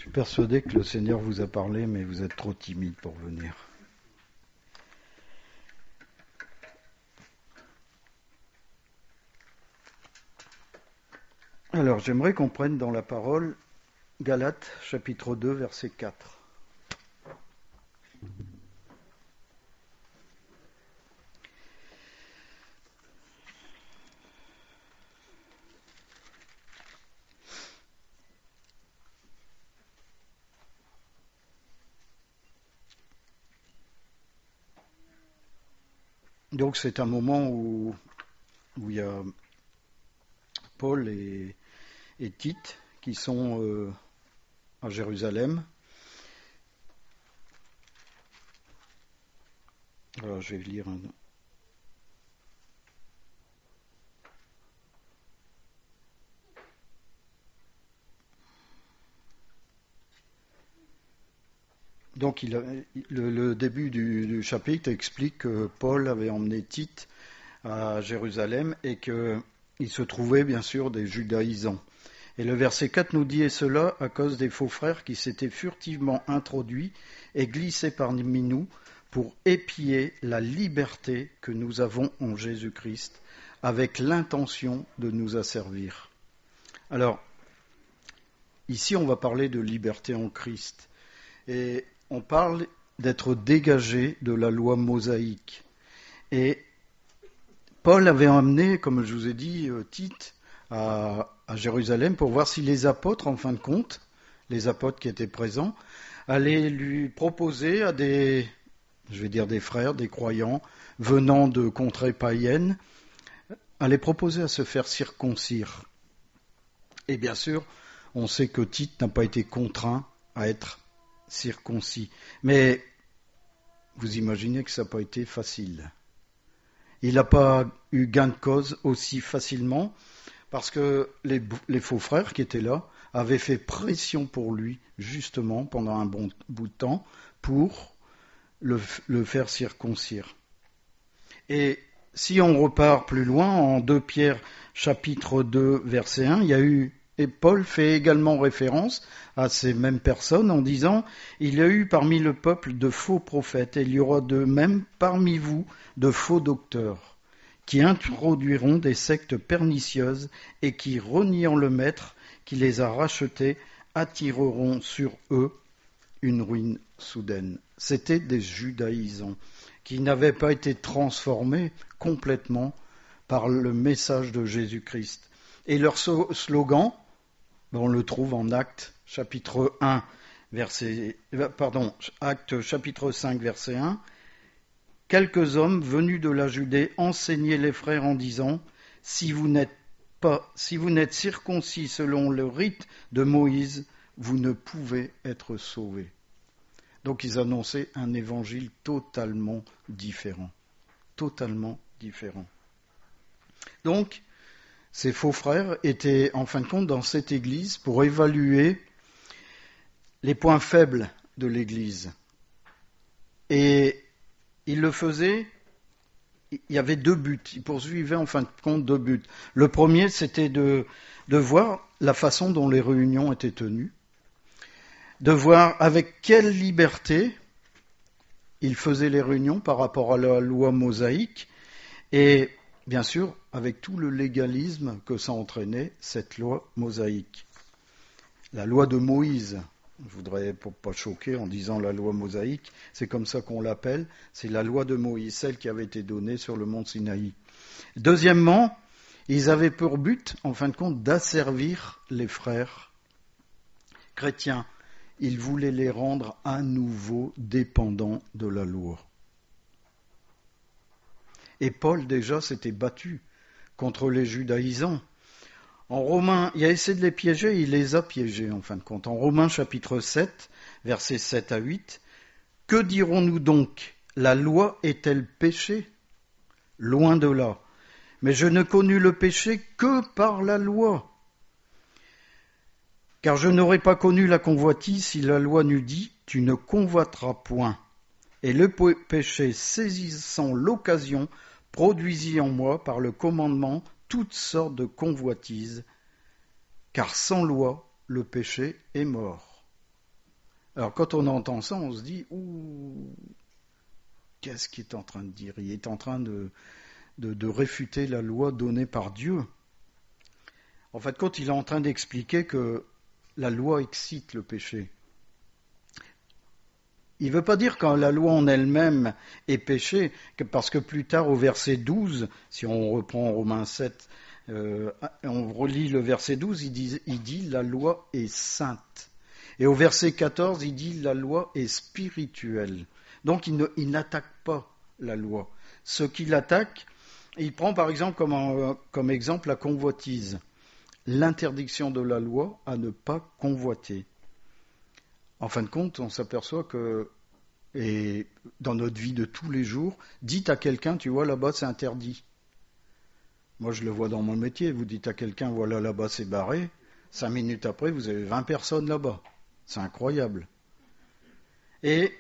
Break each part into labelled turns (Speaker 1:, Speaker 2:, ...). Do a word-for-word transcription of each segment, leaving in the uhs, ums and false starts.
Speaker 1: suis persuadé que le Seigneur vous a parlé, mais vous êtes trop timide pour venir. Alors, j'aimerais qu'on prenne dans la parole Galates, chapitre deux, verset quatre. Donc, c'est un moment où, où il y a Paul et, et Tite qui sont euh, à Jérusalem. Alors, je vais lire un... Donc, il a, le, le début du, du chapitre explique que Paul avait emmené Tite à Jérusalem et qu'il se trouvait bien sûr des judaïsants. Et le verset quatre nous dit « Et cela à cause des faux frères qui s'étaient furtivement introduits et glissés parmi nous pour épier la liberté que nous avons en Jésus-Christ avec l'intention de nous asservir. » Alors, ici on va parler de liberté en Christ. Et on parle d'être dégagé de la loi mosaïque. Et Paul avait emmené, comme je vous ai dit, Tite à, à Jérusalem pour voir si les apôtres, en fin de compte, les apôtres qui étaient présents, allaient lui proposer à des, je vais dire des frères, des croyants, venant de contrées païennes, allaient proposer à se faire circoncire. Et bien sûr, on sait que Tite n'a pas été contraint à être circoncis. Mais vous imaginez que ça n'a pas été facile. Il n'a pas eu gain de cause aussi facilement parce que les, les faux frères qui étaient là avaient fait pression pour lui justement pendant un bon bout de temps pour le, le faire circoncire. Et si on repart plus loin, en deux Pierre chapitre deux verset un, il y a eu et Paul fait également référence à ces mêmes personnes en disant « Il y a eu parmi le peuple de faux prophètes et il y aura de même parmi vous de faux docteurs qui introduiront des sectes pernicieuses et qui, reniant le Maître qui les a rachetés, attireront sur eux une ruine soudaine. » C'était des judaïsants qui n'avaient pas été transformés complètement par le message de Jésus-Christ. Et leur slogan, on le trouve en Actes chapitre un, verset, pardon, Actes chapitre cinq, verset un. Quelques hommes venus de la Judée enseignaient les frères en disant « Si vous n'êtes pas, si vous n'êtes circoncis selon le rite de Moïse, vous ne pouvez être sauvés. » Donc ils annonçaient un évangile totalement différent. Totalement différent. Donc, ces faux frères étaient en fin de compte dans cette église pour évaluer les points faibles de l'église. Et ils le faisaient, il y avait deux buts, ils poursuivaient en fin de compte deux buts. Le premier, c'était de, de voir la façon dont les réunions étaient tenues, de voir avec quelle liberté ils faisaient les réunions par rapport à la loi mosaïque, et bien sûr, avec tout le légalisme que ça entraînait, cette loi mosaïque. La loi de Moïse, je voudrais pour pas choquer en disant la loi mosaïque, c'est comme ça qu'on l'appelle, c'est la loi de Moïse, celle qui avait été donnée sur le mont Sinaï. Deuxièmement, ils avaient pour but, en fin de compte, d'asservir les frères chrétiens. Ils voulaient les rendre à nouveau dépendants de la loi. Et Paul déjà s'était battu contre les judaïsants. En Romains, il a essayé de les piéger, il les a piégés en fin de compte. En Romains chapitre sept, versets sept à huit, « Que dirons-nous donc? La loi est-elle péché? Loin de là. Mais je ne connus le péché que par la loi. Car je n'aurais pas connu la convoitise si la loi n'eût dit « Tu ne convoiteras point ». Et le péché, saisissant l'occasion, produisit en moi, par le commandement, toutes sortes de convoitises, car sans loi, le péché est mort. Alors quand on entend ça, on se dit, ouh, qu'est-ce qu'il est en train de dire? Il est en train de, de, de réfuter la loi donnée par Dieu. En fait, quand il est en train d'expliquer que la loi excite le péché, il ne veut pas dire que la loi en elle-même est péché, parce que plus tard au verset douze, si on reprend Romains sept, euh, on relit le verset douze, il dit, il dit la loi est sainte. Et au verset quatorze, il dit la loi est spirituelle. Donc il, ne, il n'attaque pas la loi. Ce qu'il attaque, il prend par exemple comme, un, comme exemple la convoitise. L'interdiction de la loi à ne pas convoiter. En fin de compte, on s'aperçoit que, et dans notre vie de tous les jours, dites à quelqu'un, tu vois, là-bas c'est interdit. Moi je le vois dans mon métier, vous dites à quelqu'un, voilà, là-bas c'est barré, cinq minutes après vous avez vingt personnes là-bas. C'est incroyable. Et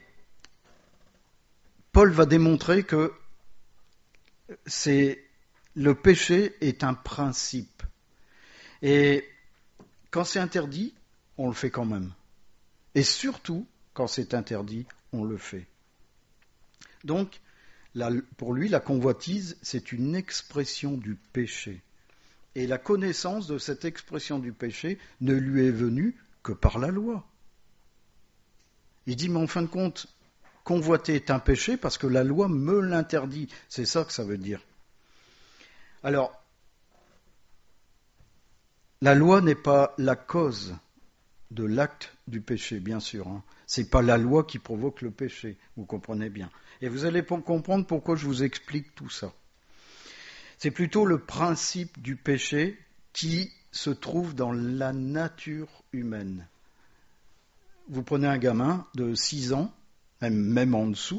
Speaker 1: Paul va démontrer que c'est, le péché est un principe. Et quand c'est interdit, on le fait quand même. Et surtout, quand c'est interdit, on le fait. Donc, la, pour lui, la convoitise, c'est une expression du péché. Et la connaissance de cette expression du péché ne lui est venue que par la loi. Il dit, mais en fin de compte, convoiter est un péché parce que la loi me l'interdit. C'est ça que ça veut dire. Alors, la loi n'est pas la cause de l'acte du péché, bien sûr. Hein. Ce n'est pas la loi qui provoque le péché, vous comprenez bien. Et vous allez comprendre pourquoi je vous explique tout ça. C'est plutôt le principe du péché qui se trouve dans la nature humaine. Vous prenez un gamin de six ans, même, même en dessous,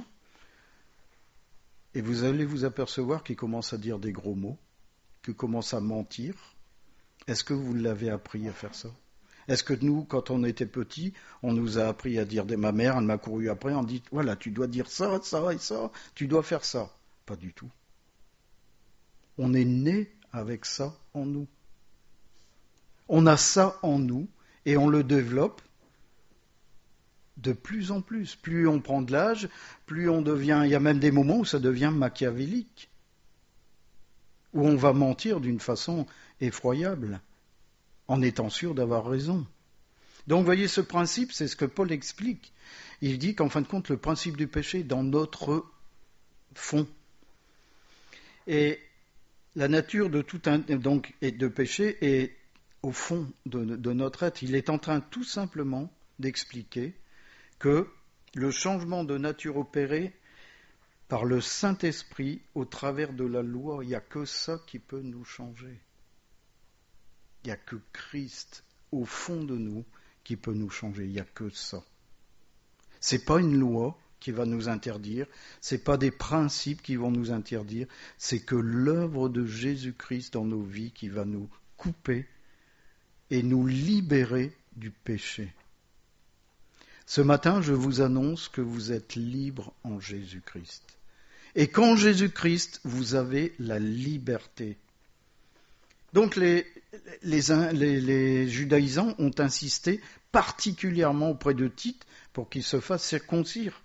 Speaker 1: et vous allez vous apercevoir qu'il commence à dire des gros mots, qu'il commence à mentir. Est-ce que vous l'avez appris à faire ça ? Est-ce que nous, quand on était petits, on nous a appris à dire, ma mère, elle m'a couru après, on dit, voilà, tu dois dire ça, ça et ça, tu dois faire ça. Pas du tout. On est né avec ça en nous. On a ça en nous et on le développe de plus en plus. Plus on prend de l'âge, plus on devient, il y a même des moments où ça devient machiavélique, où on va mentir d'une façon effroyable, en étant sûr d'avoir raison. Donc vous voyez, ce principe, c'est ce que Paul explique. Il dit qu'en fin de compte, le principe du péché est dans notre fond. Et la nature de tout un, donc, et de péché est au fond de, de notre être. Il est en train tout simplement d'expliquer que le changement de nature opéré par le Saint-Esprit au travers de la loi, il n'y a que ça qui peut nous changer. Il n'y a que Christ au fond de nous qui peut nous changer. Il n'y a que ça. Ce n'est pas une loi qui va nous interdire, ce n'est pas des principes qui vont nous interdire, c'est que l'œuvre de Jésus-Christ dans nos vies qui va nous couper et nous libérer du péché. Ce matin, je vous annonce que vous êtes libres en Jésus-Christ. Et qu'en Jésus-Christ, vous avez la liberté. Donc les, les, les, les judaïsants ont insisté particulièrement auprès de Tite pour qu'il se fasse circoncire.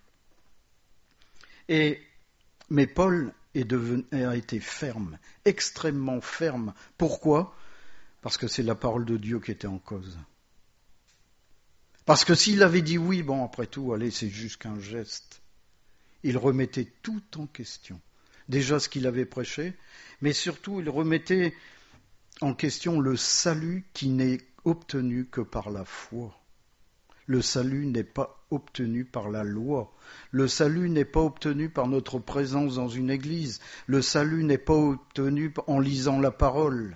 Speaker 1: Et, mais Paul est devenu, a été ferme, extrêmement ferme. Pourquoi ? Parce que c'est la parole de Dieu qui était en cause. Parce que s'il avait dit oui, bon, après tout, allez, c'est juste qu'un geste, il remettait tout en question. Déjà ce qu'il avait prêché, mais surtout il remettait en question le salut qui n'est obtenu que par la foi. Le salut n'est pas obtenu par la loi. Le salut n'est pas obtenu par notre présence dans une église. Le salut n'est pas obtenu en lisant la parole.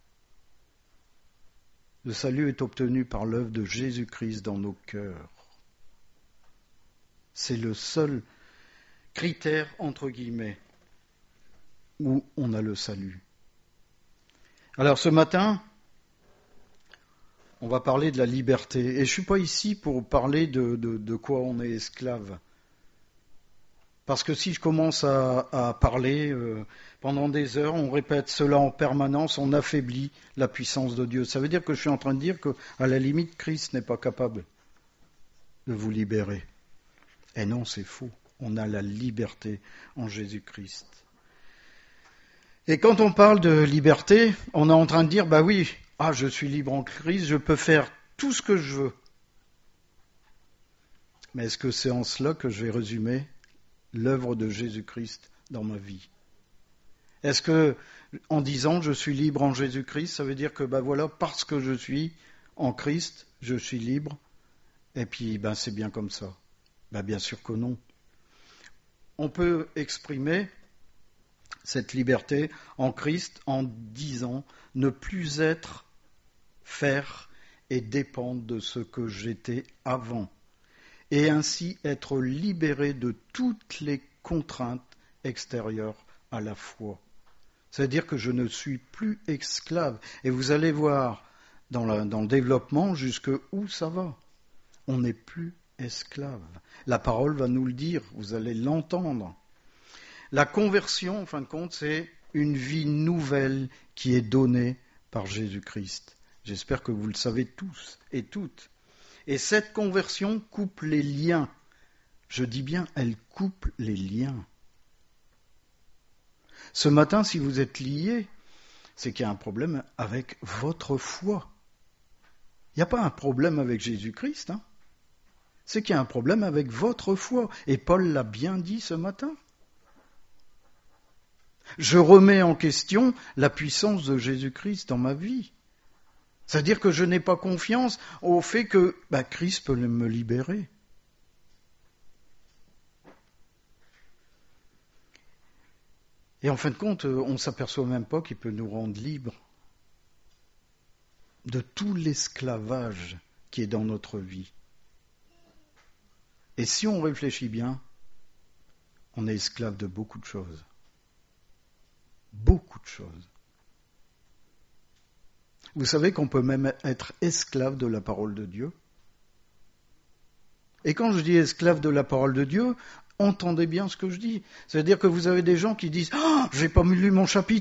Speaker 1: Le salut est obtenu par l'œuvre de Jésus-Christ dans nos cœurs. C'est le seul critère, entre guillemets, où on a le salut. Alors ce matin, on va parler de la liberté. Et je ne suis pas ici pour parler de, de, de quoi on est esclave. Parce que si je commence à, à parler euh, pendant des heures, on répète cela en permanence, on affaiblit la puissance de Dieu. Ça veut dire que je suis en train de dire qu'à la limite, Christ n'est pas capable de vous libérer. Et non, c'est faux. On a la liberté en Jésus-Christ. Et quand on parle de liberté, on est en train de dire, bah oui, ah, je suis libre en Christ, je peux faire tout ce que je veux. Mais est-ce que c'est en cela que je vais résumer l'œuvre de Jésus-Christ dans ma vie? Est-ce que, en disant je suis libre en Jésus-Christ, ça veut dire que ben voilà, parce que je suis en Christ, je suis libre, et puis ben c'est bien comme ça? Ben bien sûr que non. On peut exprimer cette liberté en Christ en disant ne plus être, faire et dépendre de ce que j'étais avant, et ainsi être libéré de toutes les contraintes extérieures à la foi. C'est-à-dire que je ne suis plus esclave. Et vous allez voir dans, la, dans le développement jusque où ça va. On n'est plus esclave. La parole va nous le dire, vous allez l'entendre. La conversion, en fin de compte, c'est une vie nouvelle qui est donnée par Jésus-Christ. J'espère que vous le savez tous et toutes. Et cette conversion coupe les liens. Je dis bien, elle coupe les liens. Ce matin, si vous êtes liés, c'est qu'il y a un problème avec votre foi. Il n'y a pas un problème avec Jésus-Christ, hein. C'est qu'il y a un problème avec votre foi. Et Paul l'a bien dit ce matin. Je remets en question la puissance de Jésus-Christ dans ma vie. C'est-à-dire que je n'ai pas confiance au fait que bah, Christ peut me libérer. Et en fin de compte, on ne s'aperçoit même pas qu'il peut nous rendre libres de tout l'esclavage qui est dans notre vie. Et si on réfléchit bien, on est esclave de beaucoup de choses. Beaucoup de choses. Vous savez qu'on peut même être esclave de la parole de Dieu. Et quand je dis esclave de la parole de Dieu, entendez bien ce que je dis. C'est-à-dire que vous avez des gens qui disent « Ah, j'ai pas lu mon chapitre !»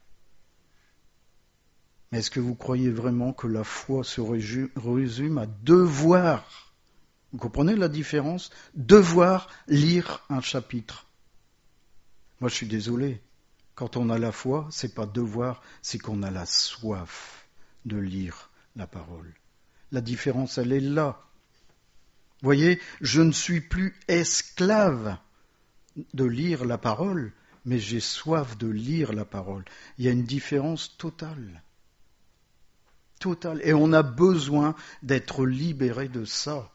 Speaker 1: Mais est-ce que vous croyez vraiment que la foi se résume à devoir? Vous comprenez la différence? Devoir lire un chapitre. Moi, je suis désolé. Quand on a la foi, c'est pas devoir, c'est qu'on a la soif de lire la parole. La différence, elle est là. Vous voyez, je ne suis plus esclave de lire la parole, mais j'ai soif de lire la parole. Il y a une différence totale. Totale. Et on a besoin d'être libéré de ça.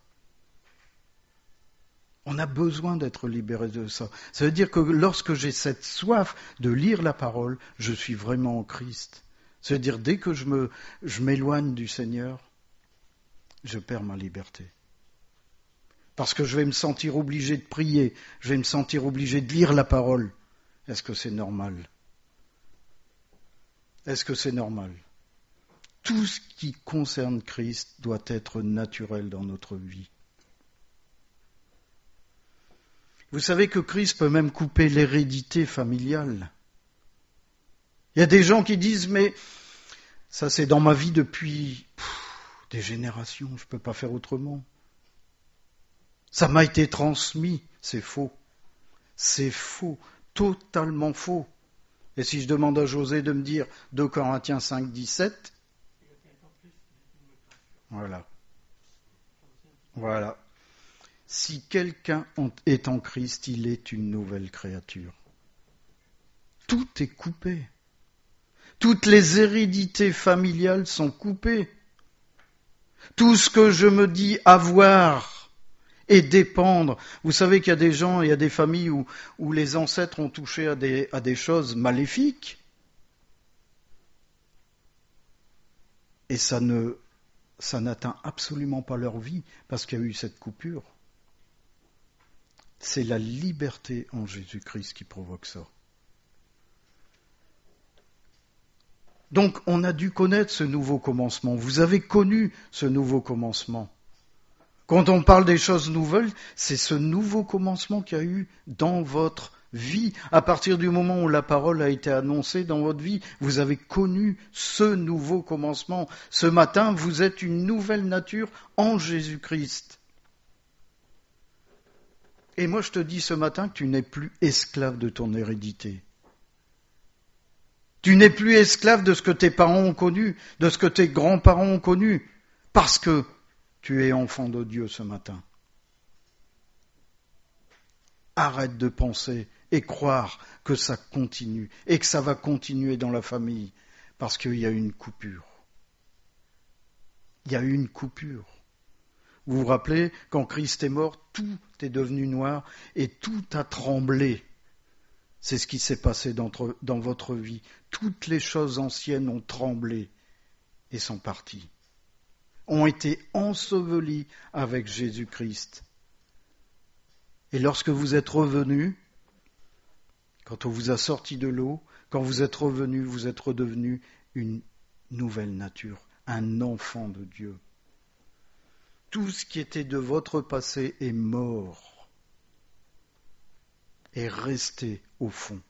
Speaker 1: On a besoin d'être libéré de ça. Ça veut dire que lorsque j'ai cette soif de lire la parole, je suis vraiment en Christ. Ça veut dire dès que je me, je m'éloigne du Seigneur, je perds ma liberté. Parce que je vais me sentir obligé de prier, je vais me sentir obligé de lire la parole. Est-ce que c'est normal? Est-ce que c'est normal? Tout ce qui concerne Christ doit être naturel dans notre vie. Vous savez que Christ peut même couper l'hérédité familiale. Il y a des gens qui disent, mais ça c'est dans ma vie depuis pff, des générations, je ne peux pas faire autrement. Ça m'a été transmis, c'est faux. C'est faux, totalement faux. Et si je demande à José de me dire deux Corinthiens cinq, dix-sept, voilà. Voilà. Si quelqu'un est en Christ, il est une nouvelle créature. Tout est coupé. Toutes les hérédités familiales sont coupées. Tout ce que je me dis avoir et dépendre. Vous savez qu'il y a des gens, il y a des familles où, où les ancêtres ont touché à des, à des choses maléfiques. Et ça ne, ça n'atteint absolument pas leur vie parce qu'il y a eu cette coupure. C'est la liberté en Jésus-Christ qui provoque ça. Donc, on a dû connaître ce nouveau commencement. Vous avez connu ce nouveau commencement. Quand on parle des choses nouvelles, c'est ce nouveau commencement qu'il y a eu dans votre vie. À partir du moment où la parole a été annoncée dans votre vie, vous avez connu ce nouveau commencement. Ce matin, vous êtes une nouvelle nature en Jésus-Christ. Et moi, je te dis ce matin que tu n'es plus esclave de ton hérédité. Tu n'es plus esclave de ce que tes parents ont connu, de ce que tes grands-parents ont connu, parce que tu es enfant de Dieu ce matin. Arrête de penser et croire que ça continue et que ça va continuer dans la famille, parce qu'il y a eu une coupure. Il y a eu une coupure. Vous vous rappelez, quand Christ est mort, tout est devenu noir et tout a tremblé. C'est ce qui s'est passé dans, dans votre vie. Toutes les choses anciennes ont tremblé et sont parties, ont été ensevelies avec Jésus-Christ. Et lorsque vous êtes revenus, quand on vous a sorti de l'eau, quand vous êtes revenus, vous êtes redevenus une nouvelle nature, un enfant de Dieu. Tout ce qui était de votre passé est mort, est resté au fond.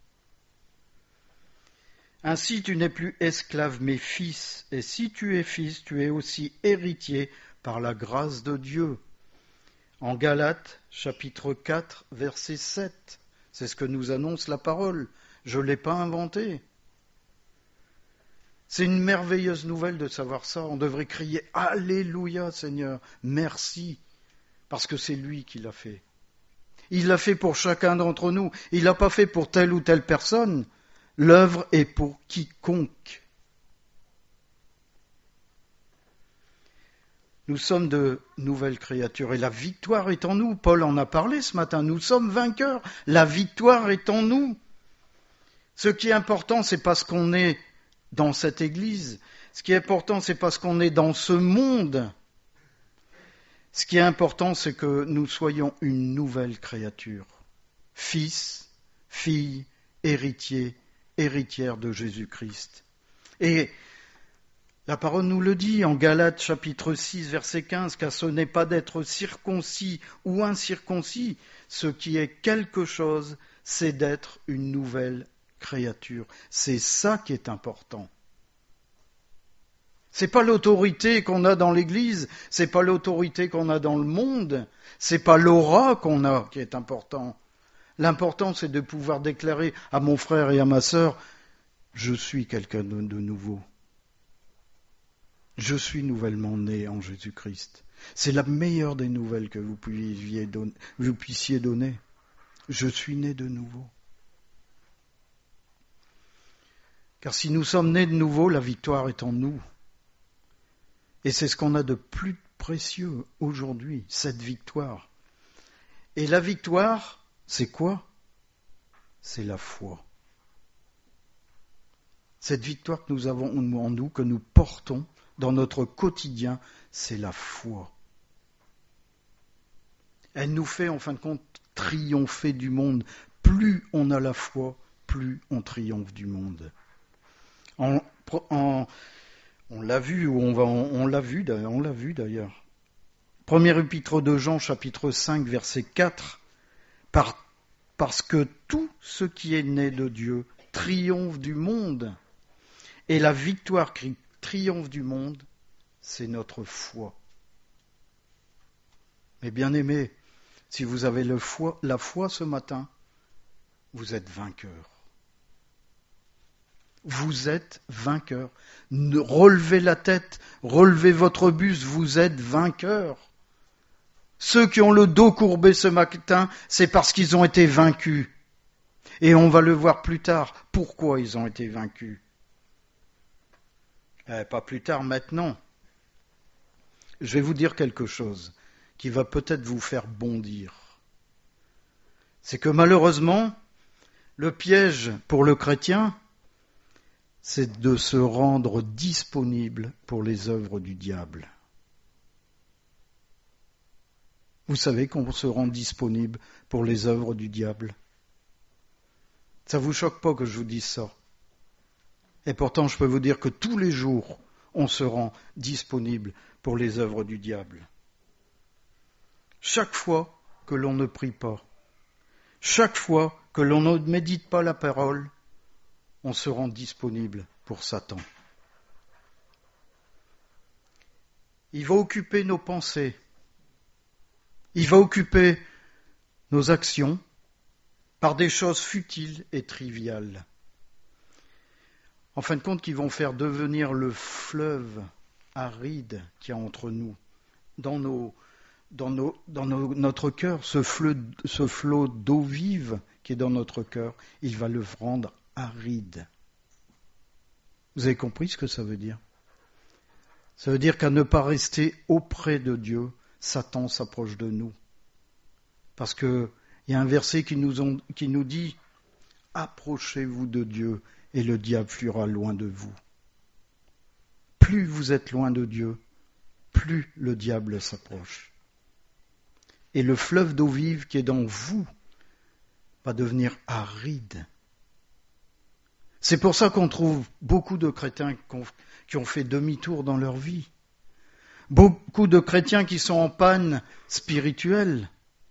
Speaker 1: Ainsi, tu n'es plus esclave, mais fils, et si tu es fils, tu es aussi héritier par la grâce de Dieu. En Galates, chapitre quatre, verset sept, c'est ce que nous annonce la parole. Je ne l'ai pas inventé. C'est une merveilleuse nouvelle de savoir ça. On devrait crier « Alléluia Seigneur, merci !» parce que c'est lui qui l'a fait. Il l'a fait pour chacun d'entre nous. Il ne l'a pas fait pour telle ou telle personne. L'œuvre est pour quiconque. Nous sommes de nouvelles créatures et la victoire est en nous. Paul en a parlé ce matin. Nous sommes vainqueurs. La victoire est en nous. Ce qui est important, c'est pas ce qu'on est dans cette église. Ce qui est important, c'est pas ce qu'on est dans ce monde. Ce qui est important, c'est que nous soyons une nouvelle créature. Fils, fille, héritier, héritière de Jésus-Christ. Et la parole nous le dit en Galates chapitre six, verset quinze, car ce n'est pas d'être circoncis ou incirconcis, ce qui est quelque chose, c'est d'être une nouvelle créature. C'est ça qui est important. C'est pas l'autorité qu'on a dans l'Église, c'est pas l'autorité qu'on a dans le monde, c'est pas l'aura qu'on a qui est important. L'important, c'est de pouvoir déclarer à mon frère et à ma sœur, je suis quelqu'un de nouveau. Je suis nouvellement né en Jésus-Christ. C'est la meilleure des nouvelles que vous puissiez donner. Vous puissiez donner. Je suis né de nouveau. Car si nous sommes nés de nouveau, la victoire est en nous. Et c'est ce qu'on a de plus précieux aujourd'hui, cette victoire. Et la victoire, c'est quoi? C'est la foi. Cette victoire que nous avons en nous, que nous portons dans notre quotidien, c'est la foi. Elle nous fait, en fin de compte, triompher du monde. Plus on a la foi, plus on triomphe du monde. En, en, on l'a vu, ou on, va, on, on l'a vu, on l'a vu d'ailleurs. Premier épître de Jean, chapitre cinq, verset quatre. Par, parce que tout ce qui est né de Dieu triomphe du monde. Et la victoire qui triomphe du monde, c'est notre foi. Mais bien aimés, si vous avez le foi, la foi ce matin, vous êtes vainqueurs. Vous êtes vainqueurs. Relevez la tête, relevez votre buste, vous êtes vainqueurs. Ceux qui ont le dos courbé ce matin, c'est parce qu'ils ont été vaincus. Et on va le voir plus tard, pourquoi ils ont été vaincus. Eh, pas plus tard, maintenant. Je vais vous dire quelque chose qui va peut-être vous faire bondir. C'est que malheureusement, le piège pour le chrétien, c'est de se rendre disponible pour les œuvres du diable. Vous savez qu'on se rend disponible pour les œuvres du diable. Ça vous choque pas que je vous dise ça. Et pourtant, je peux vous dire que tous les jours, on se rend disponible pour les œuvres du diable. Chaque fois que l'on ne prie pas, chaque fois que l'on ne médite pas la parole, on se rend disponible pour Satan. Il va occuper nos pensées. Il va occuper nos actions par des choses futiles et triviales. En fin de compte, qui vont faire devenir le fleuve aride qu'il y a entre nous, dans, nos, dans, nos, dans nos, notre cœur, ce flot, ce flot d'eau vive qui est dans notre cœur, il va le rendre aride. Vous avez compris ce que ça veut dire ? Ça veut dire qu'à ne pas rester auprès de Dieu, Satan s'approche de nous. Parce qu'il y a un verset qui nous, ont, qui nous dit « Approchez-vous de Dieu et le diable fuira loin de vous. » Plus vous êtes loin de Dieu, plus le diable s'approche. Et le fleuve d'eau vive qui est dans vous va devenir aride. C'est pour ça qu'on trouve beaucoup de chrétiens qui ont fait demi-tour dans leur vie. Beaucoup de chrétiens qui sont en panne spirituelle.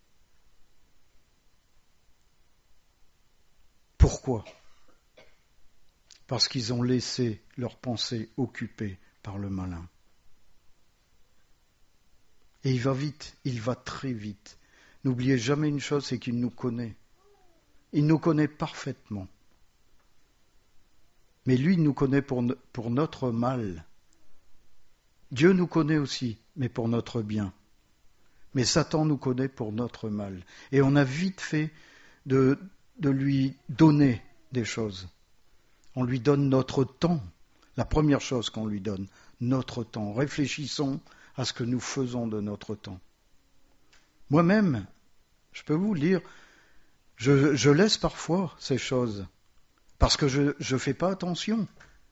Speaker 1: Pourquoi ? Parce qu'ils ont laissé leurs pensées occupées par le malin. Et il va vite, il va très vite. N'oubliez jamais une chose, c'est qu'il nous connaît. Il nous connaît parfaitement. Mais lui, il nous connaît pour, pour notre mal. Dieu nous connaît aussi, mais pour notre bien. Mais Satan nous connaît pour notre mal. Et on a vite fait de, de lui donner des choses. On lui donne notre temps. La première chose qu'on lui donne, notre temps. Réfléchissons à ce que nous faisons de notre temps. Moi-même, je peux vous le dire, je, je laisse parfois ces choses. Parce que je ne fais pas attention.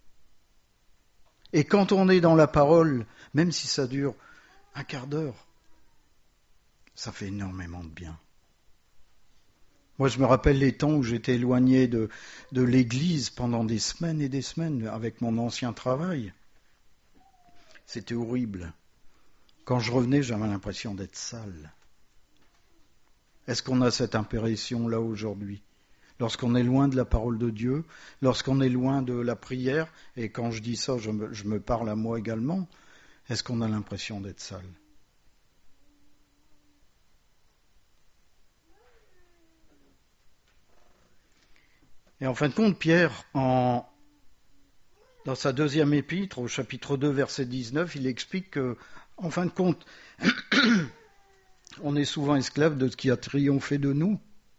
Speaker 1: Et quand on est dans la parole, même si ça dure un quart d'heure, ça fait énormément de bien. Moi, je me rappelle les temps où j'étais éloigné de, de l'église pendant des semaines et des semaines avec mon ancien travail. C'était horrible. Quand je revenais, j'avais l'impression d'être sale. Est-ce qu'on a cette impression-là aujourd'hui ? Lorsqu'on est loin de la parole de Dieu, lorsqu'on est loin de la prière, et quand je dis ça, je me, je me parle à moi également, est-ce qu'on a l'impression d'être sale ? Et en fin de compte, Pierre, en, dans sa deuxième épître, au chapitre deux, verset dix-neuf, il explique que, en fin de compte, on est souvent esclave de ce qui a triomphé de nous.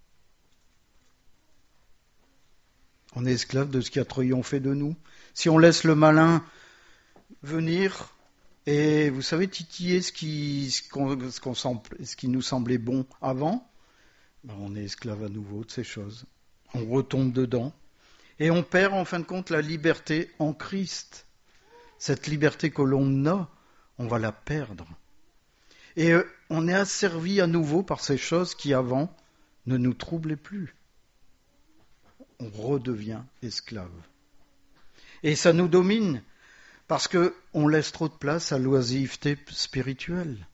Speaker 1: On est esclave de ce qui a triomphé de nous. Si on laisse le malin venir et, vous savez, titiller ce qui, ce qu'on, ce qu'on semble, ce qui nous semblait bon avant, ben on est esclave à nouveau de ces choses. On retombe dedans et on perd en fin de compte la liberté en Christ. Cette liberté que l'on a, on va la perdre. Et on est asservi à nouveau par ces choses qui avant ne nous troublaient plus. On redevient esclave. Et ça nous domine parce qu'on laisse trop de place à l'oisiveté spirituelle.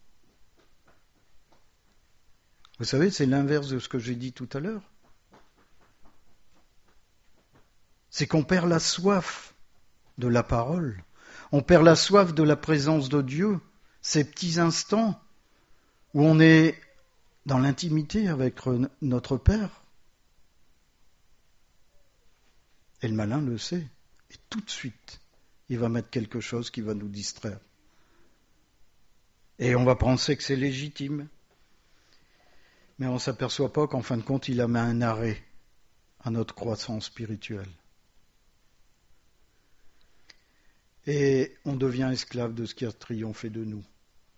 Speaker 1: Vous savez, c'est l'inverse de ce que j'ai dit tout à l'heure. C'est qu'on perd la soif de la parole. On perd la soif de la présence de Dieu. Ces petits instants où on est dans l'intimité avec notre Père. Et le malin le sait. Et tout de suite, il va mettre quelque chose qui va nous distraire. Et on va penser que c'est légitime. Mais on ne s'aperçoit pas qu'en fin de compte, il a mis un arrêt à notre croissance spirituelle. Et on devient esclave de ce qui a triomphé de nous.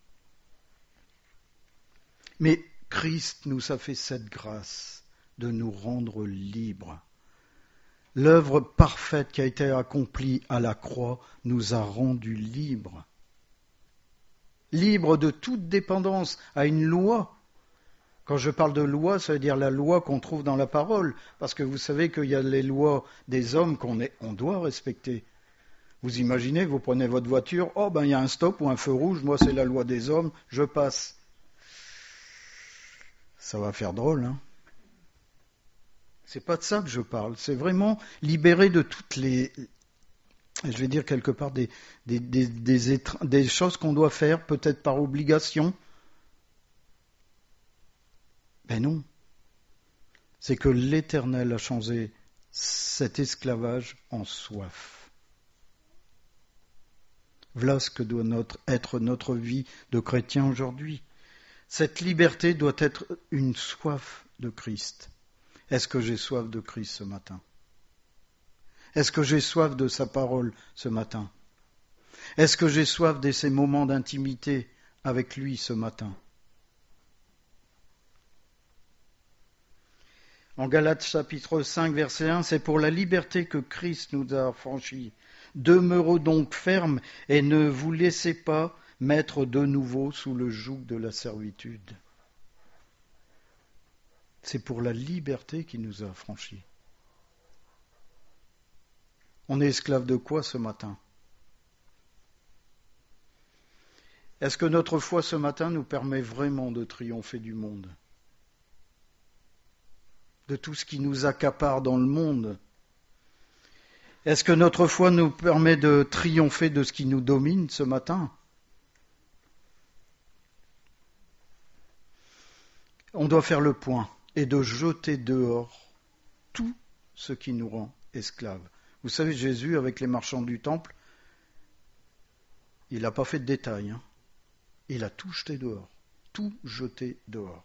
Speaker 1: Mais Christ nous a fait cette grâce de nous rendre libres. L'œuvre parfaite qui a été accomplie à la croix nous a rendus libres. Libres de toute dépendance à une loi. Quand je parle de loi, ça veut dire la loi qu'on trouve dans la parole. Parce que vous savez qu'il y a les lois des hommes qu'on est, on doit respecter. Vous imaginez, vous prenez votre voiture, oh ben il y a un stop ou un feu rouge, moi c'est la loi des hommes, je passe. Ça va faire drôle, hein ? C'est pas de ça que je parle, c'est vraiment libérer de toutes les, je vais dire quelque part, des, des, des, des, étr- des choses qu'on doit faire, peut-être par obligation. Ben non, c'est que l'Éternel a changé cet esclavage en soif. Voilà ce que doit notre, être notre vie de chrétien aujourd'hui. Cette liberté doit être une soif de Christ. Est-ce que j'ai soif de Christ ce matin? Est-ce que j'ai soif de sa parole ce matin? Est-ce que j'ai soif de ces moments d'intimité avec lui ce matin? En Galates chapitre cinq, verset un, c'est pour la liberté que Christ nous a affranchis. Demeurez donc fermes et ne vous laissez pas mettre de nouveau sous le joug de la servitude. C'est pour la liberté qu'il nous a affranchis. On est esclave de quoi ce matin? Est-ce que notre foi ce matin nous permet vraiment de triompher du monde? De tout ce qui nous accapare dans le monde? Est-ce que notre foi nous permet de triompher de ce qui nous domine ce matin? On doit faire le point et de jeter dehors tout ce qui nous rend esclaves. Vous savez, Jésus, avec les marchands du temple, il n'a pas fait de détails. Hein. Il a tout jeté dehors. Tout jeté dehors.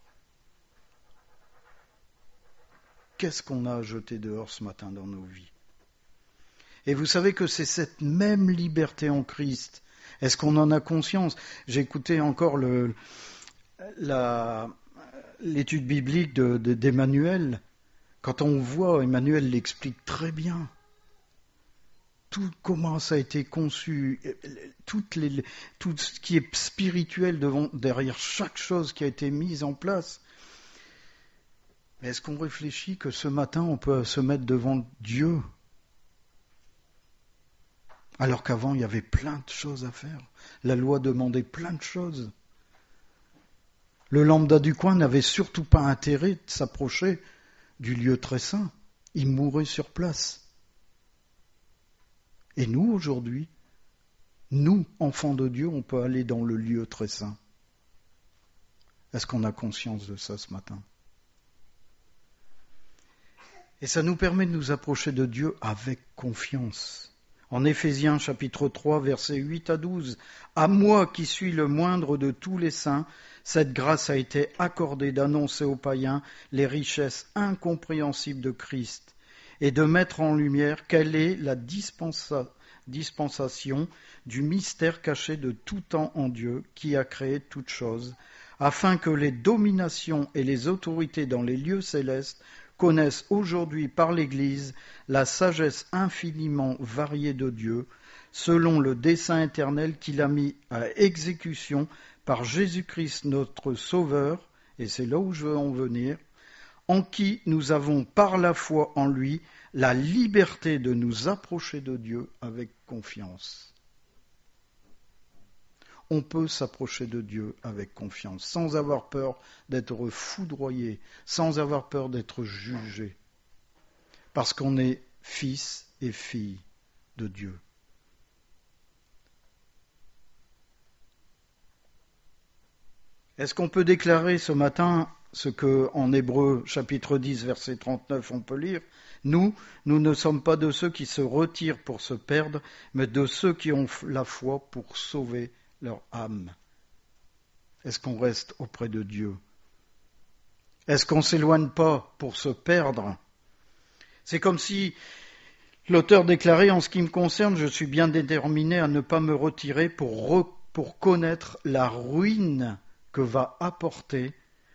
Speaker 1: Qu'est-ce qu'on a à jeter dehors ce matin dans nos vies? Et vous savez que c'est cette même liberté en Christ. Est-ce qu'on en a conscience? J'ai écouté encore le, la, l'étude biblique de, de, d'Emmanuel. Quand on voit, Emmanuel l'explique très bien. Tout comment ça a été conçu, toutes les, tout ce qui est spirituel devant, derrière chaque chose qui a été mise en place. Mais est-ce qu'on réfléchit que ce matin on peut se mettre devant Dieu alors qu'avant il y avait plein de choses à faire? La loi demandait plein de choses. Le lambda du coin n'avait surtout pas intérêt de s'approcher du lieu très saint. Il mourait sur place. Et nous, aujourd'hui, nous, enfants de Dieu, on peut aller dans le lieu très saint. Est-ce qu'on a conscience de ça ce matin? Et ça nous permet de nous approcher de Dieu avec confiance. En Éphésiens chapitre trois, versets huit à douze, « À moi qui suis le moindre de tous les saints, cette grâce a été accordée d'annoncer aux païens les richesses incompréhensibles de Christ, et de mettre en lumière quelle est la dispensa- dispensation du mystère caché de tout temps en Dieu, qui a créé toutes choses, afin que les dominations et les autorités dans les lieux célestes connaissent aujourd'hui par l'Église la sagesse infiniment variée de Dieu, selon le dessein éternel qu'il a mis à exécution par Jésus-Christ notre Sauveur, et c'est là où je veux en venir, en qui nous avons par la foi en lui la liberté de nous approcher de Dieu avec confiance. On peut s'approcher de Dieu avec confiance, sans avoir peur d'être foudroyé, sans avoir peur d'être jugé, parce qu'on est fils et fille de Dieu. Est-ce qu'on peut déclarer ce matin ce que en Hébreux chapitre dix verset trente-neuf on peut lire? Nous, nous ne sommes pas de ceux qui se retirent pour se perdre, mais de ceux qui ont la foi pour sauver leur âme. Est-ce qu'on reste auprès de Dieu? Est-ce qu'on ne s'éloigne pas pour se perdre? C'est comme si l'auteur déclarait, en ce qui me concerne, je suis bien déterminé à ne pas me retirer pour, re, pour connaître la ruine que va apporter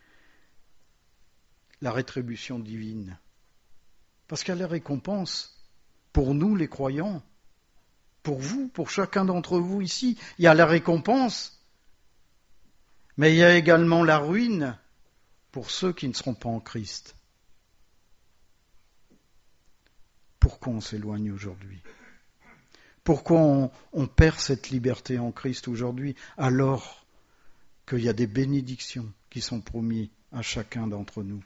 Speaker 1: la rétribution divine. Parce qu'il y a la récompense pour nous les croyants, pour vous, pour chacun d'entre vous ici. Il y a la récompense, mais il y a également la ruine pour ceux qui ne seront pas en Christ. Pourquoi on s'éloigne aujourd'hui? Pourquoi on, on perd cette liberté en Christ aujourd'hui alors qu'il y a des bénédictions qui sont promises à chacun d'entre nous?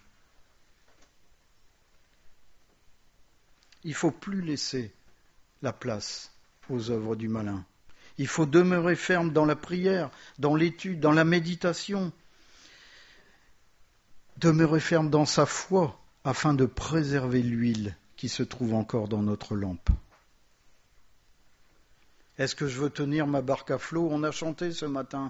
Speaker 1: Il ne faut plus laisser la place aux œuvres du malin. Il faut demeurer ferme dans la prière, dans l'étude, dans la méditation. Demeurer ferme dans sa foi, afin de préserver l'huile qui se trouve encore dans notre lampe. Est-ce que je veux tenir ma barque à flot ? On a chanté ce matin.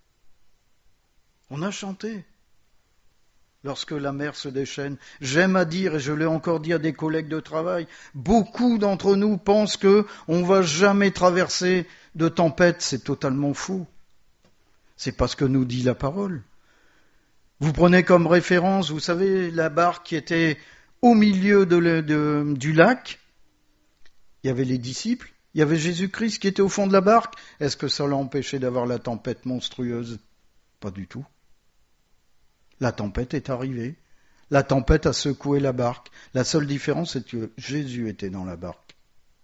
Speaker 1: On a chanté. Lorsque la mer se déchaîne, j'aime à dire, et je l'ai encore dit à des collègues de travail, beaucoup d'entre nous pensent qu'on ne va jamais traverser de tempête. C'est totalement faux. C'est pas ce que nous dit la parole. Vous prenez comme référence, vous savez, la barque qui était au milieu de le, de, du lac. Il y avait les disciples, il y avait Jésus-Christ qui était au fond de la barque. Est-ce que ça l'a empêché d'avoir la tempête monstrueuse ? Pas du tout. La tempête est arrivée. La tempête a secoué la barque. La seule différence, c'est que Jésus était dans la barque.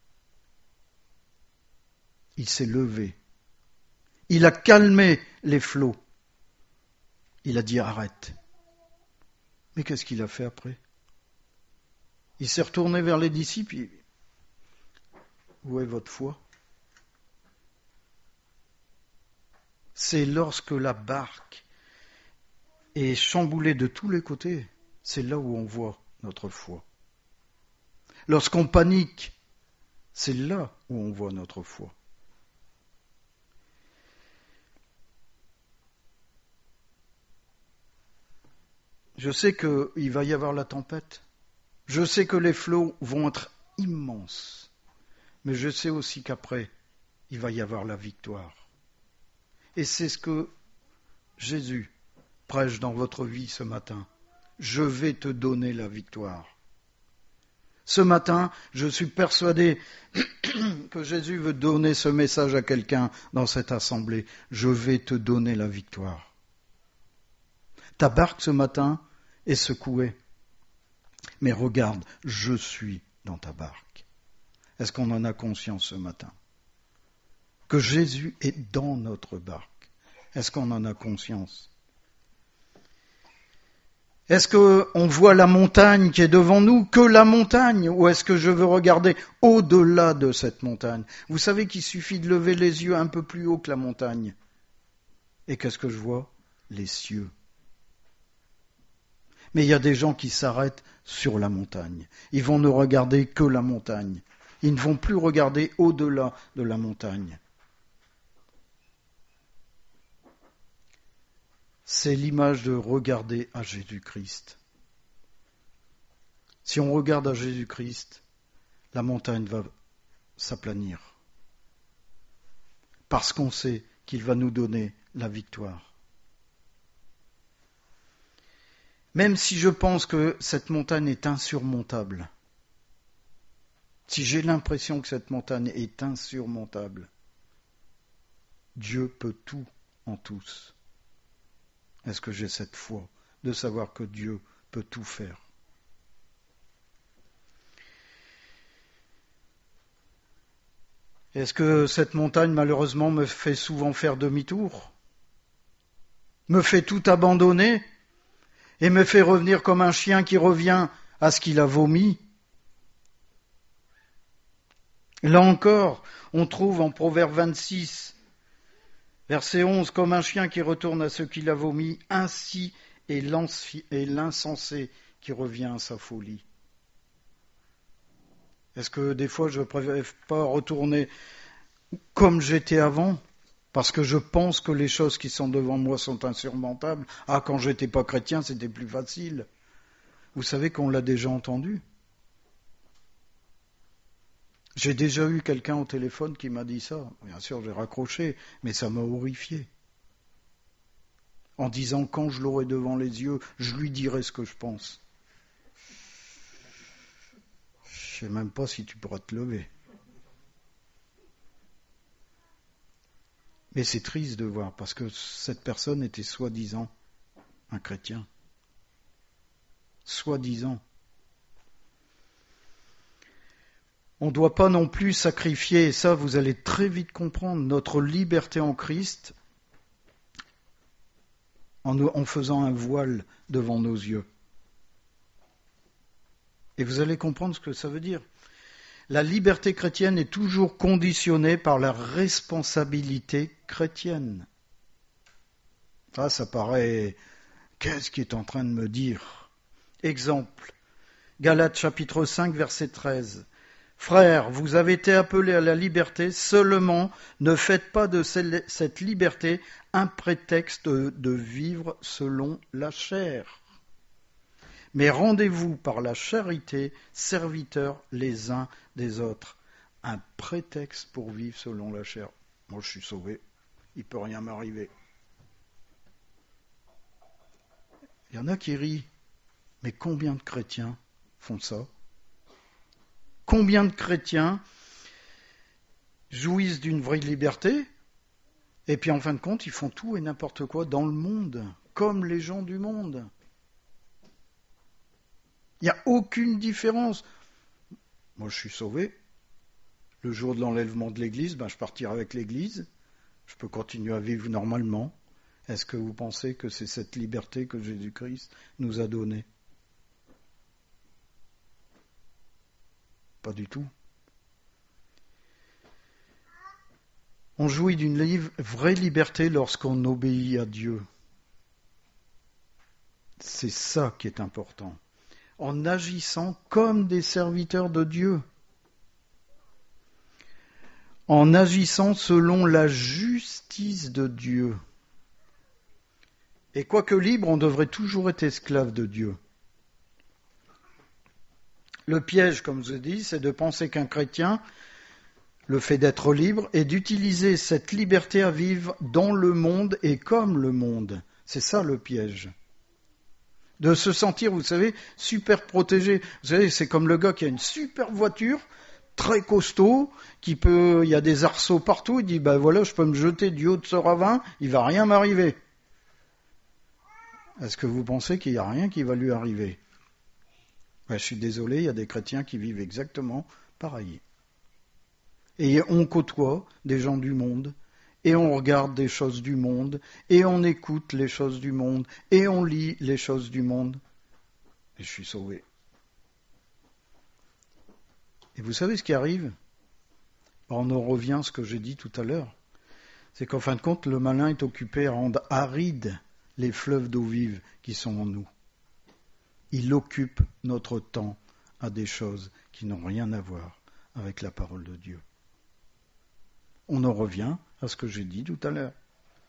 Speaker 1: Il s'est levé. Il a calmé les flots. Il a dit arrête. Mais qu'est-ce qu'il a fait après ? Il s'est retourné vers les disciples. Il... Où est votre foi ? C'est lorsque la barque est chamboulée de tous les côtés, c'est là où on voit notre foi. Lorsqu'on panique, c'est là où on voit notre foi. Je sais qu'il va y avoir la tempête. Je sais que les flots vont être immenses. Mais je sais aussi qu'après, il va y avoir la victoire. Et c'est ce que Jésus prêche dans votre vie ce matin. Je vais te donner la victoire. Ce matin, je suis persuadé que Jésus veut donner ce message à quelqu'un dans cette assemblée. Je vais te donner la victoire. Ta barque ce matin est secouée. Mais regarde, je suis dans ta barque. Est-ce qu'on en a conscience ce matin ? Que Jésus est dans notre barque. Est-ce qu'on en a conscience ? Est-ce qu'on voit la montagne qui est devant nous, que la montagne, ou est-ce que je veux regarder au-delà de cette montagne ? Vous savez qu'il suffit de lever les yeux un peu plus haut que la montagne. Et qu'est-ce que je vois ? Les cieux. Mais il y a des gens qui s'arrêtent sur la montagne. Ils vont ne regarder que la montagne. Ils ne vont plus regarder au-delà de la montagne. C'est l'image de regarder à Jésus-Christ. Si on regarde à Jésus-Christ, la montagne va s'aplanir. Parce qu'on sait qu'il va nous donner la victoire. Même si je pense que cette montagne est insurmontable, si j'ai l'impression que cette montagne est insurmontable, Dieu peut tout en tous. Est-ce que j'ai cette foi de savoir que Dieu peut tout faire ? Est-ce que cette montagne, malheureusement, me fait souvent faire demi-tour ? Me fait tout abandonner ? Et me fait revenir comme un chien qui revient à ce qu'il a vomi ? Là encore, on trouve en Proverbe vingt-six, verset onze, comme un chien qui retourne à ce qu'il a vomi, ainsi est l'insensé qui revient à sa folie. Est-ce que des fois je ne préfère pas retourner comme j'étais avant, parce que je pense que les choses qui sont devant moi sont insurmontables ? Ah, quand j'étais pas chrétien, c'était plus facile. Vous savez qu'on l'a déjà entendu. J'ai déjà eu quelqu'un au téléphone qui m'a dit ça. Bien sûr, j'ai raccroché, mais ça m'a horrifié. En disant, quand je l'aurai devant les yeux, je lui dirai ce que je pense. Je ne sais même pas si tu pourras te lever. Mais c'est triste de voir, parce que cette personne était soi-disant un chrétien. Soi-disant. On ne doit pas non plus sacrifier, et ça vous allez très vite comprendre, notre liberté en Christ en, en faisant un voile devant nos yeux. Et vous allez comprendre ce que ça veut dire. La liberté chrétienne est toujours conditionnée par la responsabilité chrétienne. Ça, ça paraît... Qu'est-ce qu'il est en train de me dire ? Exemple. Galates chapitre cinq, verset treize. Frères, vous avez été appelés à la liberté, seulement ne faites pas de cette liberté un prétexte de vivre selon la chair. Mais rendez-vous par la charité serviteurs les uns des autres. Un prétexte pour vivre selon la chair. Moi, je suis sauvé, il ne peut rien m'arriver. Il y en a qui rient, mais combien de chrétiens font ça ? Combien de chrétiens jouissent d'une vraie liberté, et puis en fin de compte, ils font tout et n'importe quoi dans le monde, comme les gens du monde. Il n'y a aucune différence. Moi, je suis sauvé. Le jour de l'enlèvement de l'Église, ben, je partirai avec l'Église. Je peux continuer à vivre normalement. Est-ce que vous pensez que c'est cette liberté que Jésus-Christ nous a donnée ? Pas du tout. On jouit d'une vraie liberté lorsqu'on obéit à Dieu. C'est ça qui est important. En agissant comme des serviteurs de Dieu. En agissant selon la justice de Dieu. Et quoique libre, on devrait toujours être esclave de Dieu. Le piège, comme je dis, c'est de penser qu'un chrétien, le fait d'être libre, est d'utiliser cette liberté à vivre dans le monde et comme le monde. C'est ça le piège. De se sentir, vous savez, super protégé. Vous savez, c'est comme le gars qui a une super voiture, très costaud, qui peut, il y a des arceaux partout, il dit, ben voilà, je peux me jeter du haut de ce ravin, il va rien m'arriver. Est-ce que vous pensez qu'il n'y a rien qui va lui arriver ? Ben, je suis désolé, il y a des chrétiens qui vivent exactement pareil. Et on côtoie des gens du monde, et on regarde des choses du monde, et on écoute les choses du monde, et on lit les choses du monde. Et je suis sauvé. Et vous savez ce qui arrive ? On en revient à ce que j'ai dit tout à l'heure. C'est qu'en fin de compte, le malin est occupé à rendre arides les fleuves d'eau vive qui sont en nous. Il occupe notre temps à des choses qui n'ont rien à voir avec la parole de Dieu. On en revient à ce que j'ai dit tout à l'heure.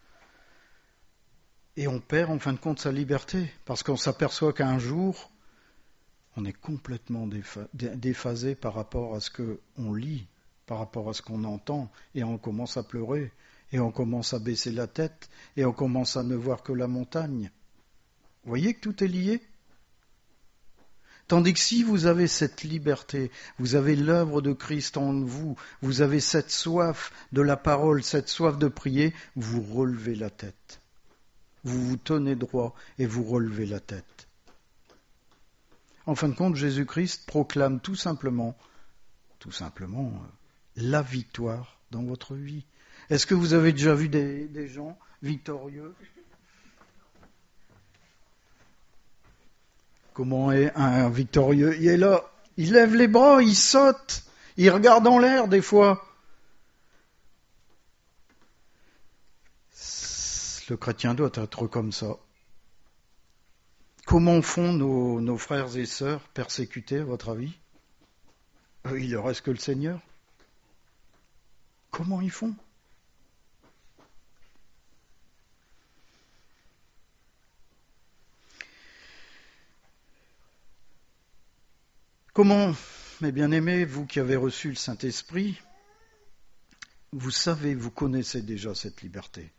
Speaker 1: Et on perd en fin de compte sa liberté, parce qu'on s'aperçoit qu'un jour, on est complètement déphasé par rapport à ce qu'on lit, par rapport à ce qu'on entend, et on commence à pleurer, et on commence à baisser la tête, et on commence à ne voir que la montagne. Vous voyez que tout est lié ? Tandis que si vous avez cette liberté, vous avez l'œuvre de Christ en vous, vous avez cette soif de la parole, cette soif de prier, vous relevez la tête. Vous vous tenez droit et vous relevez la tête. En fin de compte, Jésus-Christ proclame tout simplement, tout simplement, la victoire dans votre vie. Est-ce que vous avez déjà vu des, des gens victorieux ? Comment est un victorieux ? Il est là, il lève les bras, il saute, il regarde en l'air des fois. Le chrétien doit être comme ça. Comment font nos, nos frères et sœurs persécutés, à votre avis ? euh, Il ne reste que le Seigneur. Comment ils font ? Comment, mes bien-aimés, vous qui avez reçu le Saint-Esprit, vous savez, vous connaissez déjà cette liberté.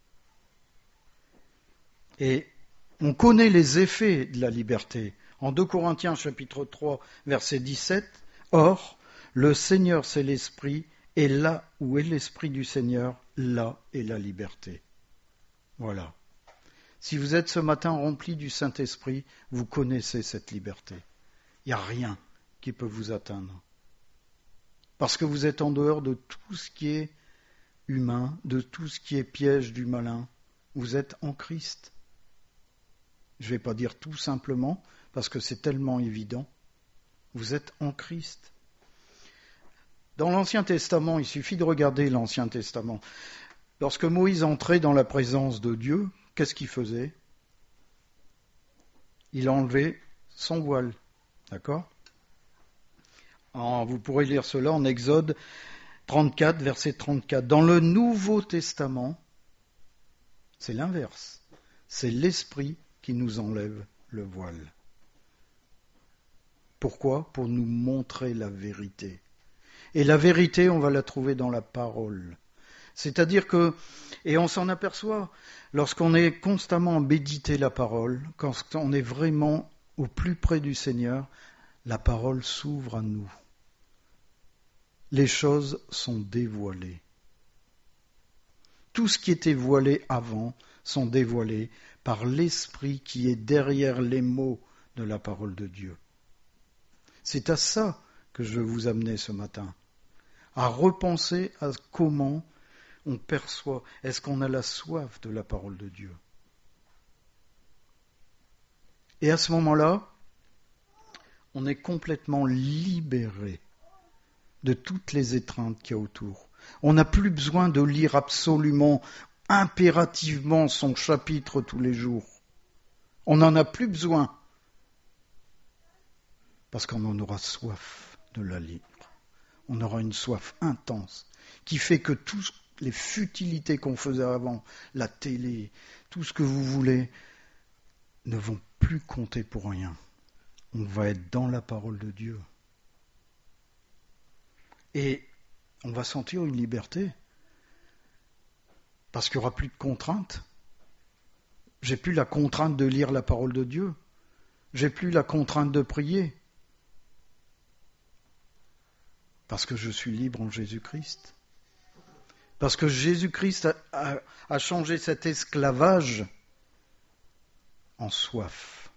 Speaker 1: Et on connaît les effets de la liberté. En deux Corinthiens chapitre trois, verset dix-sept, « Or, le Seigneur c'est l'Esprit, et là où est l'Esprit du Seigneur, là est la liberté. » Voilà. Si vous êtes ce matin rempli du Saint-Esprit, vous connaissez cette liberté. Il n'y a rien qui peut vous atteindre. Parce que vous êtes en dehors de tout ce qui est humain, de tout ce qui est piège du malin. Vous êtes en Christ. Je ne vais pas dire tout simplement, parce que c'est tellement évident. Vous êtes en Christ. Dans l'Ancien Testament, il suffit de regarder l'Ancien Testament. Lorsque Moïse entrait dans la présence de Dieu, qu'est-ce qu'il faisait ? Il enlevait son voile. D'accord ? En, vous pourrez lire cela en Exode trente-quatre, verset trente-quatre. Dans le Nouveau Testament, c'est l'inverse. C'est l'Esprit qui nous enlève le voile. Pourquoi ? Pour nous montrer la vérité. Et la vérité, on va la trouver dans la parole. C'est-à-dire que, et on s'en aperçoit, lorsqu'on est constamment à méditer la parole, quand on est vraiment au plus près du Seigneur, la parole s'ouvre à nous. Les choses sont dévoilées. Tout ce qui était voilé avant sont dévoilés par l'Esprit qui est derrière les mots de la parole de Dieu. C'est à ça que je veux vous amener ce matin, à repenser à comment on perçoit, est-ce qu'on a la soif de la parole de Dieu ? Et à ce moment-là, on est complètement libéré de toutes les étreintes qu'il y a autour. On n'a plus besoin de lire absolument, impérativement son chapitre tous les jours. On n'en a plus besoin, parce qu'on en aura soif de la lire. On aura une soif intense, qui fait que toutes les futilités qu'on faisait avant, la télé, tout ce que vous voulez, ne vont plus compter pour rien. On va être dans la parole de Dieu. Et on va sentir une liberté, parce qu'il n'y aura plus de contraintes. J'ai plus la contrainte de lire la parole de Dieu. J'ai plus la contrainte de prier. Parce que je suis libre en Jésus-Christ. Parce que Jésus-Christ a, a, a changé cet esclavage en soif.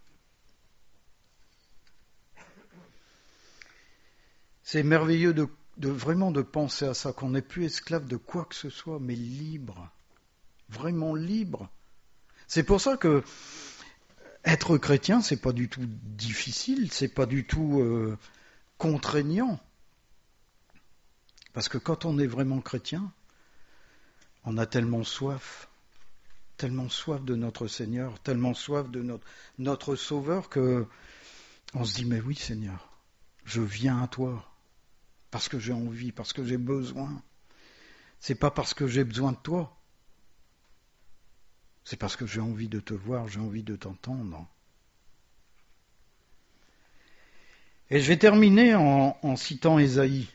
Speaker 1: C'est merveilleux de, de vraiment de penser à ça, qu'on n'est plus esclave de quoi que ce soit, mais libre. Vraiment libre. C'est pour ça que être chrétien, c'est pas du tout difficile, c'est pas du tout euh, contraignant. Parce que quand on est vraiment chrétien, on a tellement soif, tellement soif de notre Seigneur, tellement soif de notre, notre Sauveur, que on se dit, mais oui Seigneur, je viens à toi, parce que j'ai envie, parce que j'ai besoin. C'est pas parce que j'ai besoin de toi, c'est parce que j'ai envie de te voir, j'ai envie de t'entendre. Et je vais terminer en, en citant Ésaïe,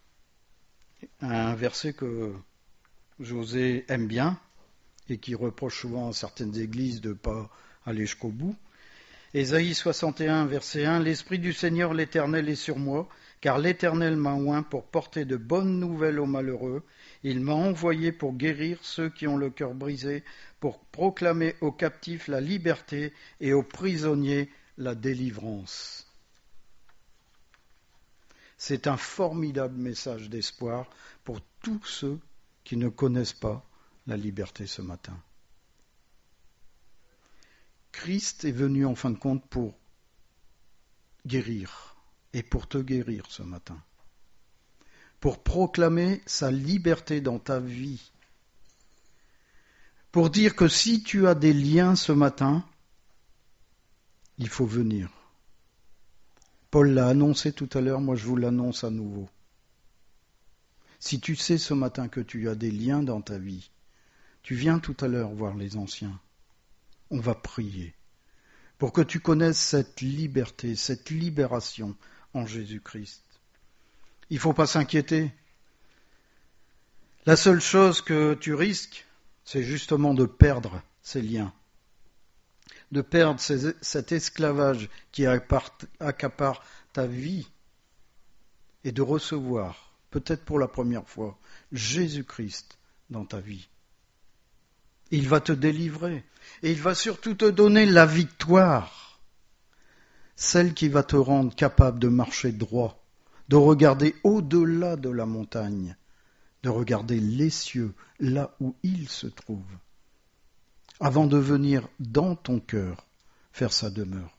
Speaker 1: un verset que José aime bien et qui reproche souvent à certaines églises de ne pas aller jusqu'au bout. Ésaïe soixante et un, verset un, « L'Esprit du Seigneur l'Éternel est sur moi, car l'Éternel m'a oint pour porter de bonnes nouvelles aux malheureux. Il m'a envoyé pour guérir ceux qui ont le cœur brisé, pour proclamer aux captifs la liberté et aux prisonniers la délivrance. » C'est un formidable message d'espoir pour tous ceux qui ne connaissent pas la liberté ce matin. Christ est venu en fin de compte pour guérir et pour te guérir ce matin. Pour proclamer sa liberté dans ta vie. Pour dire que si tu as des liens ce matin, il faut venir. Paul l'a annoncé tout à l'heure, moi je vous l'annonce à nouveau. Si tu sais ce matin que tu as des liens dans ta vie, tu viens tout à l'heure voir les anciens. On va prier pour que tu connaisses cette liberté, cette libération en Jésus-Christ. Il ne faut pas s'inquiéter. La seule chose que tu risques, c'est justement de perdre ces liens, de perdre ces, cet esclavage qui accapare ta vie et de recevoir, peut-être pour la première fois, Jésus-Christ dans ta vie. Il va te délivrer et il va surtout te donner la victoire, celle qui va te rendre capable de marcher droit, de regarder au-delà de la montagne, de regarder les cieux, là où ils se trouvent, avant de venir dans ton cœur faire sa demeure.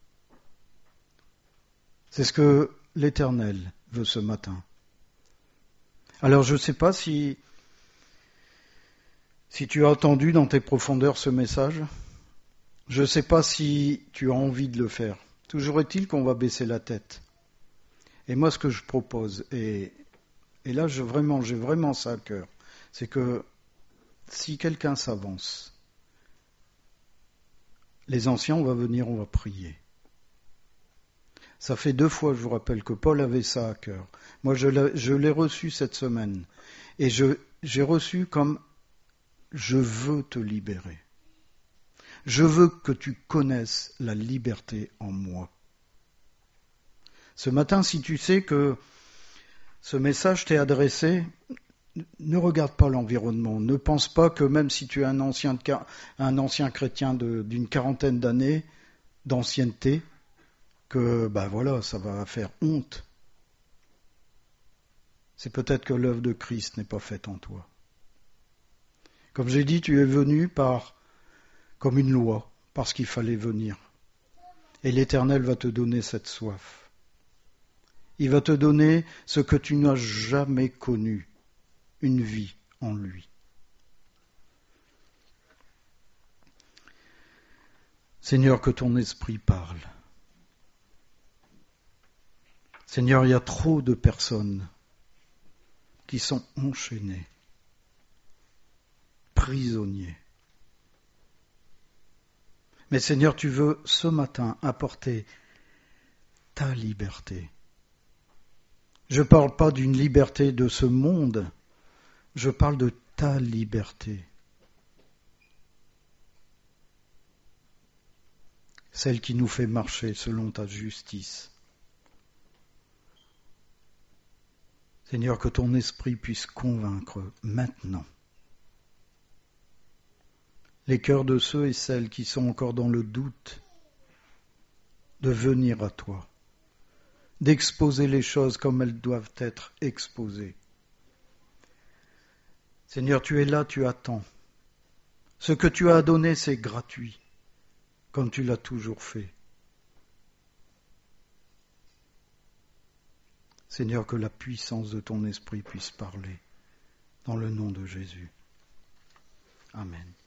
Speaker 1: C'est ce que l'Éternel veut ce matin. Alors je ne sais pas si, si tu as entendu dans tes profondeurs ce message, je ne sais pas si tu as envie de le faire. Toujours est-il qu'on va baisser la tête. Et moi, ce que je propose, et, et là, je, vraiment, j'ai vraiment ça à cœur, c'est que si quelqu'un s'avance, les anciens, on va venir, on va prier. Ça fait deux fois, je vous rappelle, que Paul avait ça à cœur. Moi, je l'ai, je l'ai reçu cette semaine. Et je, j'ai reçu comme « je veux te libérer ». Je veux que tu connaisses la liberté en moi. Ce matin, si tu sais que ce message t'est adressé, ne regarde pas l'environnement. Ne pense pas que même si tu es un ancien, un ancien chrétien de, d'une quarantaine d'années d'ancienneté, que ben voilà, ça va faire honte. C'est peut-être que l'œuvre de Christ n'est pas faite en toi. Comme j'ai dit, tu es venu par comme une loi, parce qu'il fallait venir. Et l'Éternel va te donner cette soif. Il va te donner ce que tu n'as jamais connu, une vie en lui. Seigneur, que ton esprit parle. Seigneur, il y a trop de personnes qui sont enchaînées, prisonniers. Mais Seigneur, tu veux ce matin apporter ta liberté. Je ne parle pas d'une liberté de ce monde, je parle de ta liberté. Celle qui nous fait marcher selon ta justice. Seigneur, que ton esprit puisse convaincre maintenant les cœurs de ceux et celles qui sont encore dans le doute de venir à toi, d'exposer les choses comme elles doivent être exposées. Seigneur, tu es là, tu attends. Ce que tu as donné, c'est gratuit, comme tu l'as toujours fait. Seigneur, que la puissance de ton esprit puisse parler, dans le nom de Jésus. Amen.